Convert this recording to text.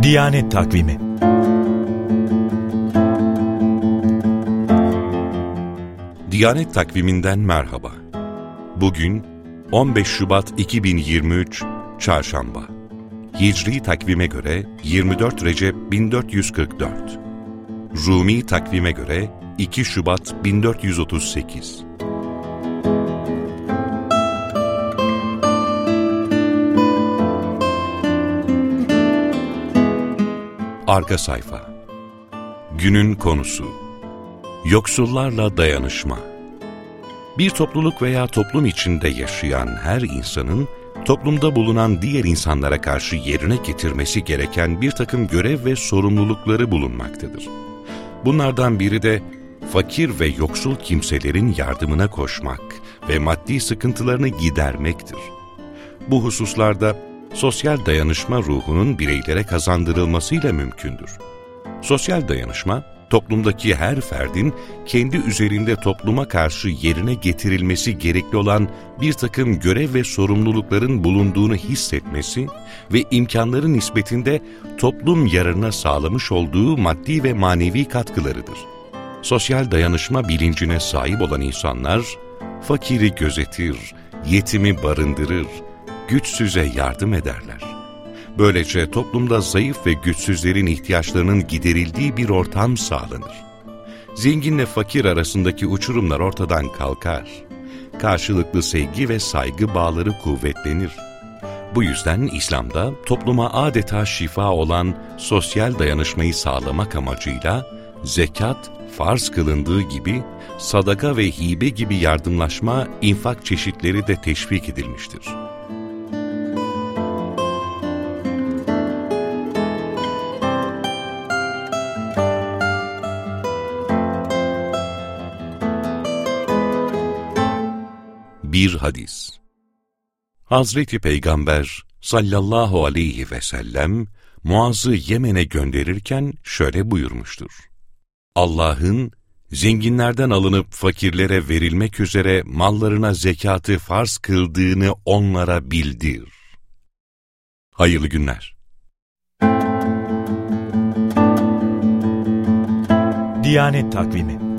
Diyanet Takvimi. Diyanet Takviminden merhaba. Bugün 15 Şubat 2023 Çarşamba. Hicri takvime göre 24 Recep 1444. Rumi takvime göre 2 Şubat 1438. Arka sayfa. Günün konusu: yoksullarla dayanışma. Bir topluluk veya toplum içinde yaşayan her insanın, toplumda bulunan diğer insanlara karşı yerine getirmesi gereken bir takım görev ve sorumlulukları bulunmaktadır. Bunlardan biri de fakir ve yoksul kimselerin yardımına koşmak ve maddi sıkıntılarını gidermektir. Bu hususlarda sosyal dayanışma ruhunun bireylere kazandırılmasıyla mümkündür. Sosyal dayanışma, toplumdaki her ferdin kendi üzerinde topluma karşı yerine getirilmesi gerekli olan bir takım görev ve sorumlulukların bulunduğunu hissetmesi ve imkanların nispetinde toplum yararına sağlamış olduğu maddi ve manevi katkılarıdır. Sosyal dayanışma bilincine sahip olan insanlar, fakiri gözetir, yetimi barındırır, güçsüze yardım ederler. Böylece toplumda zayıf ve güçsüzlerin ihtiyaçlarının giderildiği bir ortam sağlanır. Zenginle fakir arasındaki uçurumlar ortadan kalkar. Karşılıklı sevgi ve saygı bağları kuvvetlenir. Bu yüzden İslam'da topluma adeta şifa olan sosyal dayanışmayı sağlamak amacıyla zekat farz kılındığı gibi sadaka ve hibe gibi yardımlaşma, infak çeşitleri de teşvik edilmiştir. Bir hadis. Hazreti Peygamber sallallahu aleyhi ve sellem Muaz'ı Yemen'e gönderirken şöyle buyurmuştur: Allah'ın zenginlerden alınıp fakirlere verilmek üzere mallarına zekatı farz kıldığını onlara bildir. Hayırlı günler. Diyanet Takvimi.